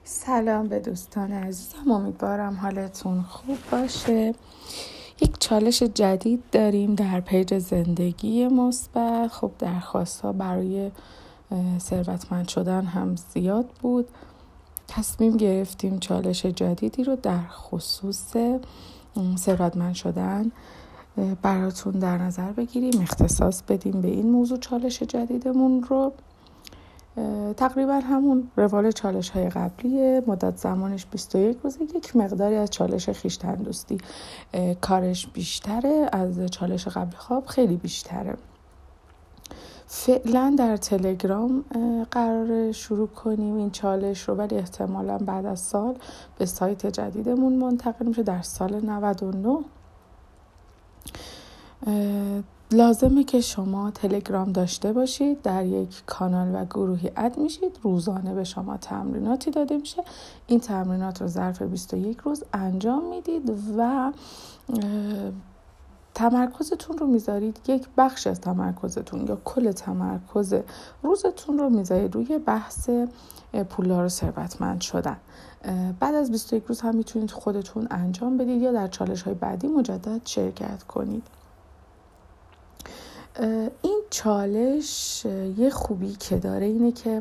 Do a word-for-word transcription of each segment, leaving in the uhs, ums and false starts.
سلام به دوستان عزیزم، امیدوارم حالتون خوب باشه. یک چالش جدید داریم در پیج زندگی مثبت. خب درخواست ها برای ثروتمند شدن هم زیاد بود. تصمیم گرفتیم چالش جدیدی رو در خصوص ثروتمند شدن براتون در نظر بگیریم، اختصاص بدیم به این موضوع. چالش جدیدمون رو تقریبا همون روال چالش های قبلیه، مدت زمانش بیست و یک روزه. یک مقداری از چالش خویشتن دوستی کارش بیشتره، از چالش قبلی خواب خیلی بیشتره. فعلا در تلگرام قرار شروع کنیم این چالش رو، ولی احتمالا بعد از سال به سایت جدیدمون منتقل میشه در سال نود و نه. لازمه که شما تلگرام داشته باشید، در یک کانال و گروهی اد میشید. روزانه به شما تمریناتی داده میشه. این تمرینات رو ظرف بیست و یک روز انجام میدید و تمرکزتون رو میذارید، یک بخش از تمرکزتون یا کل تمرکز روزتون رو میذارید روی بحث پولدار و ثروتمند شدن. بعد از بیست و یک روز هم میتونید خودتون انجام بدید یا در چالش های بعدی مجدد شرکت کنید. این چالش یه خوبی که داره اینه که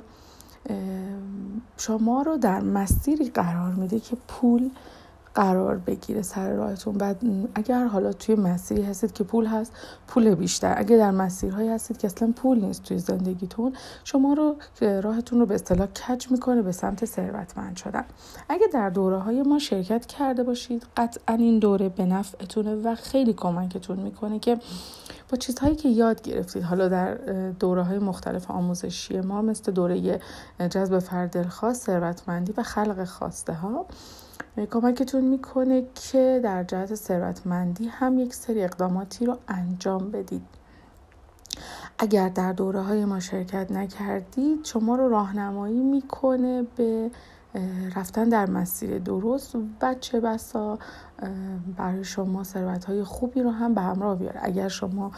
شما رو در مسیری قرار میده که پول قرار بگیره سر راهتون. بعد اگر حالا توی مسیری هستید که پول هست، پول بیشتر. اگر در مسیرهایی هستید که اصلا پول نیست توی زندگیتون، شما رو راهتون رو به اصطلاح کج میکنه به سمت ثروتمند شدن. اگه در دوره های ما شرکت کرده باشید، قطعا این دوره به نفعتونه و خیلی کمکتون میکنه که با چیزهایی که یاد گرفتید حالا در دوره های مختلف آموزشی ما، مثل دوره جذب فرد خاص، ثروتمندی و خلق خواسته ها، کمکتون میکنه که در جهت ثروتمندی هم یک سری اقداماتی رو انجام بدید. اگر در دوره های ما شرکت نکردید، شما رو راهنمایی میکنه به رفتن در مسیر درست و چه بسا برای شما ثروت‌های خوبی رو هم به همراه بیاره. اگر شما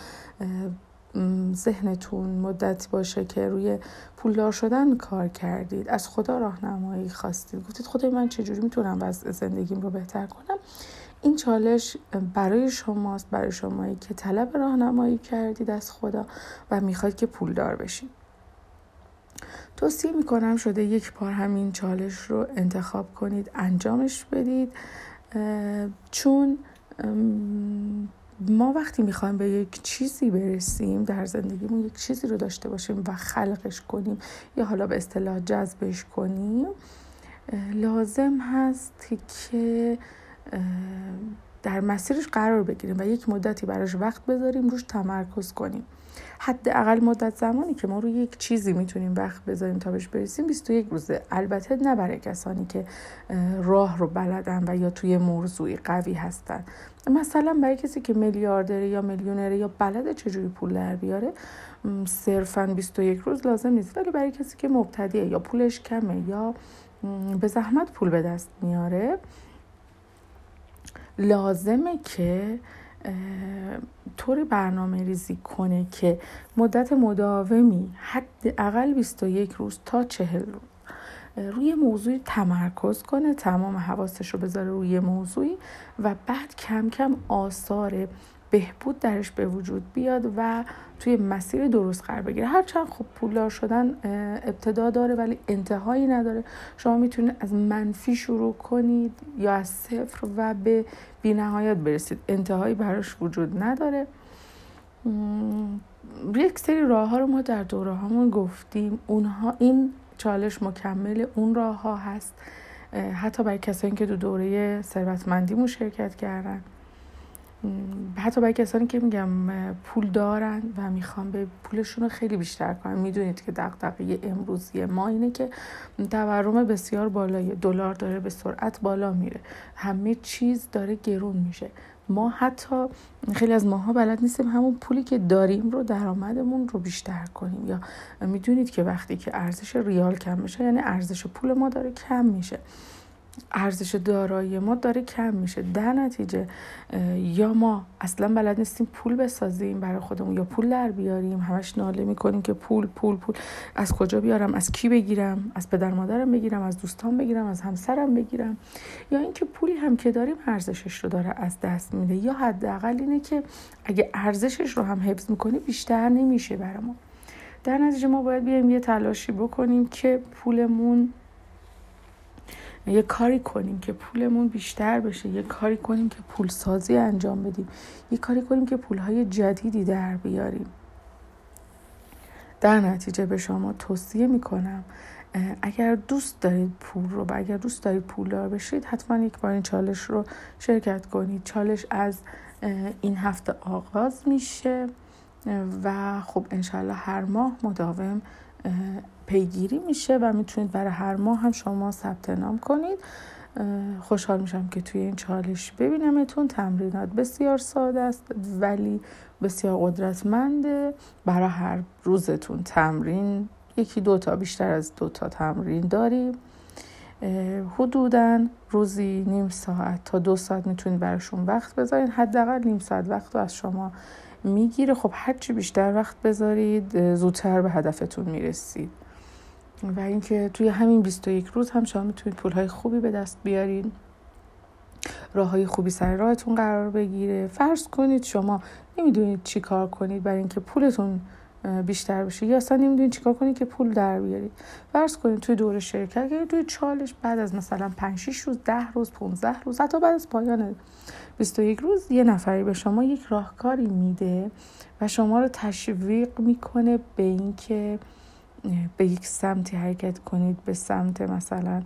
ذهنتون مدتی باشه که روی پولدار شدن کار کردید، از خدا راهنمایی خواستید، گفتید خدای من چجوری میتونم وضع زندگیم رو بهتر کنم، این چالش برای شماست، برای شمایی که طلب راهنمایی کردید از خدا و میخواید که پولدار بشید. توصیه میکنم شده یک بار همین چالش رو انتخاب کنید، انجامش بدید، چون ما وقتی میخوایم به یک چیزی برسیم در زندگیمون، یک چیزی رو داشته باشیم و خلقش کنیم یا حالا به اصطلاح جذبش کنیم، لازم هست که در مسیرش قرار بگیریم و یک مدتی براش وقت بذاریم، روش تمرکز کنیم. حداقل مدت زمانی که ما روی یک چیزی میتونیم وقت بذاریم تا بهش برسیم بیست و یک روزه. البته نه برای کسانی که راه رو بلدن و یا توی موضوعی قوی هستن. مثلا برای کسی که میلیاردره یا میلیونره یا بلده چجوری پول در بیاره، صرفاً بیست و یک روز لازم نیست. ولی برای کسی که مبتدیه یا پولش کمه یا به زحمت پول به دست میاره، لازمه که طوری برنامه ریزی کنه که مدت مداومی حداقل بیست و یک روز تا چهل روز روی موضوعی تمرکز کنه، تمام حواسش رو بذاره روی موضوعی و بعد کم کم آثار بهبود درش به وجود بیاد و توی مسیر درست قرار بگیره. هرچند خب پولدار شدن ابتدا داره ولی انتهایی نداره. شما میتونید از منفی شروع کنید یا از صفر و به بی نهایت برسید، انتهایی براش وجود نداره. یک سری راه ها رو ما در دوره هامون گفتیم، اونها این چالش مکمل اون راه ها هست، حتی برای کسانی که دو دوره ثروتمندی مشارکت کردن، حتی برای کسانی که میگم پول دارن و میخوان به پولشون رو خیلی بیشتر کنن. میدونید که دغدغه امروزی ما اینه که تورم بسیار بالای دلار داره به سرعت بالا میره، همه چیز داره گرون میشه. ما حتی خیلی از ماها بلد نیستیم همون پولی که داریم رو، درآمدمون رو بیشتر کنیم. یا میدونید که وقتی که ارزش ریال کم میشه یعنی ارزش پول ما داره کم میشه. ارزش دارایی ما داره کم میشه. در نتیجه یا ما اصلا بلد نیستیم پول بسازیم برای خودمون یا پول در بیاریم، همش ناله میکنیم که پول پول پول از کجا بیارم، از کی بگیرم، از پدر مادرم بگیرم، از دوستان بگیرم، از همسرم بگیرم، یا اینکه پولی هم که داریم ارزشش رو داره از دست میده، یا حداقل اینه که اگه ارزشش رو هم حفظ میکنی بیشتر نمیشه برای ما. در نتیجه ما باید بیایم یه تلاشی بکنیم که پولمون یه کاری کنیم که پولمون بیشتر بشه، یه کاری کنیم که پول سازی انجام بدیم، یه کاری کنیم که پولهای جدیدی در بیاریم. در نتیجه به شما توصیه میکنم اگر دوست دارید پول رو و اگر دوست دارید پولدار بشید حتما یک بار این چالش رو شرکت کنید. چالش از این هفته آغاز میشه و خب انشالله هر ماه مداوم پیگیری میشه و میتونید برای هر ماه هم شما ثبت نام کنید. خوشحال میشم که توی این چالش ببینمتون. تمرینات بسیار ساده است ولی بسیار قدرتمنده. برای هر روزتون تمرین یکی دو تا، بیشتر از دو تا تمرین داریم. حدوداً روزی نیم ساعت تا دو ساعت میتونید براشون وقت بذارید. حداقل نیم ساعت وقت رو از شما میگیره. خب هرچی بیشتر وقت بذارید زودتر به هدفتون میرسید. و اینکه توی همین بیست و یک روز هم شما میتونید پولهای خوبی به دست بیارین، راههای خوبی سر راهتون قرار بگیره. فرض کنید شما نمیدونید چی کار کنید برای اینکه پولتون بیشتر بشه یا اصلا نمیدونید چی کار کنید که پول در بیارید. فرض کنید توی دوره شرکت کردید، توی چالش بعد از مثلا پنج شش روز، ده روز، پانزده روز، حتی بعد از پایان بیست و یک روز یه نفری به شما یک راهکاری میده و شما رو تشویق میکنه به این که به یک سمتی حرکت کنید، به سمت مثلا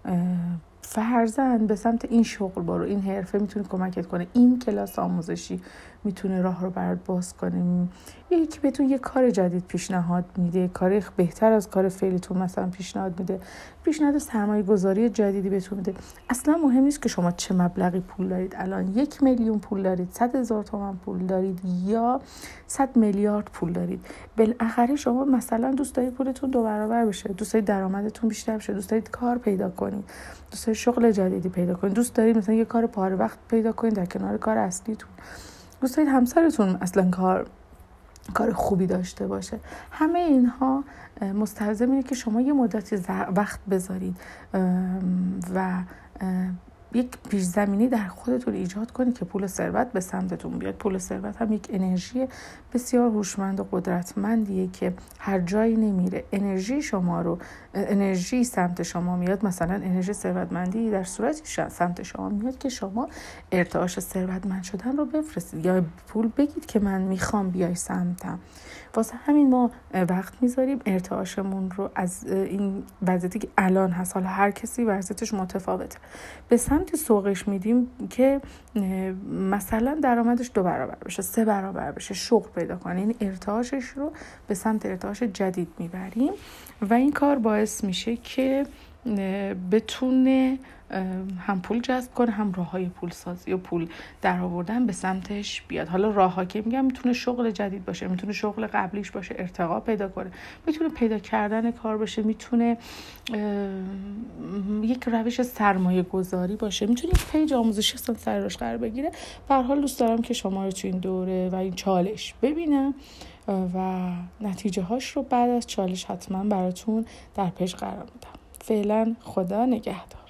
فرزن به سمت این شغل برو، این حرفه میتونه کمکت کنه، این کلاس آموزشی میتونه راه رو برات باز کنه، یکی بهتون یه کار جدید پیشنهاد میده، کار بهتر از کار فعلیتون مثلا پیشنهاد میده، پیشنهاد سرمایه گذاری جدیدی بهتون میده. اصلا مهم نیست که شما چه مبلغی پول دارید، الان یک میلیون پول دارید، صد هزار تومان پول دارید یا صد میلیارد پول دارید، بالاخره شما مثلا دوست دارید پولتون دو برابر بشه، دوست دارید درآمدتون بیشتر بشه، دوست دارید کار پیدا کنید، دوست دارید شغل جدیدی پیدا کنید، دوست دارید مثلا یه کار پاره وقت پیدا کنید در کنار کار اصلیتون، دوست دارید همسرتون اصلا کار کار خوبی داشته باشه. همه اینها مستلزم اینه که شما یه مدتی وقت بذارید و یک پیش زمینی در خودتون ایجاد کنید که پول ثروت به سمتتون بیاد. پول ثروت هم یک انرژی بسیار هوشمند و قدرتمندیه که هر جایی نمیره. انرژی شما رو انرژی سمت شما میاد، مثلا انرژی ثروتمندی در صورتی سمت شما میاد که شما ارتعاش ثروتمند شدن رو بفرستید یا پول بگید که من میخوام بیای سمتم. واسه همین ما وقت میذاریم ارتعاشمون رو از این وضعیتی که الان هست، حالا هر کسی وضعیتش متفاوته، به سمت سوقش میدیم که مثلا درآمدش دو برابر بشه، سه برابر بشه، شغل پیدا کنه. این ارتعاشش رو به سمت ارتعاش جدید میبریم و این کار باعث میشه که بتونه هم پول جذب کنه، هم راههای پول سازی و پول در آوردن به سمتش بیاد. حالا راهها که میگم میتونه شغل جدید باشه، میتونه شغل قبلیش باشه، ارتقا پیدا کنه، میتونه پیدا کردن کار باشه، میتونه یک روش سرمایه گذاری باشه، میتونه یک پیج آموزشی اصلا سر راش قرار بگیره. به هر حال دوست دارم که شما رو تو این دوره و این چالش ببینم و نتیجه هاش رو بعد از چالش حتما براتون در پیج قرار میدم. فعلا خدا نگهدار.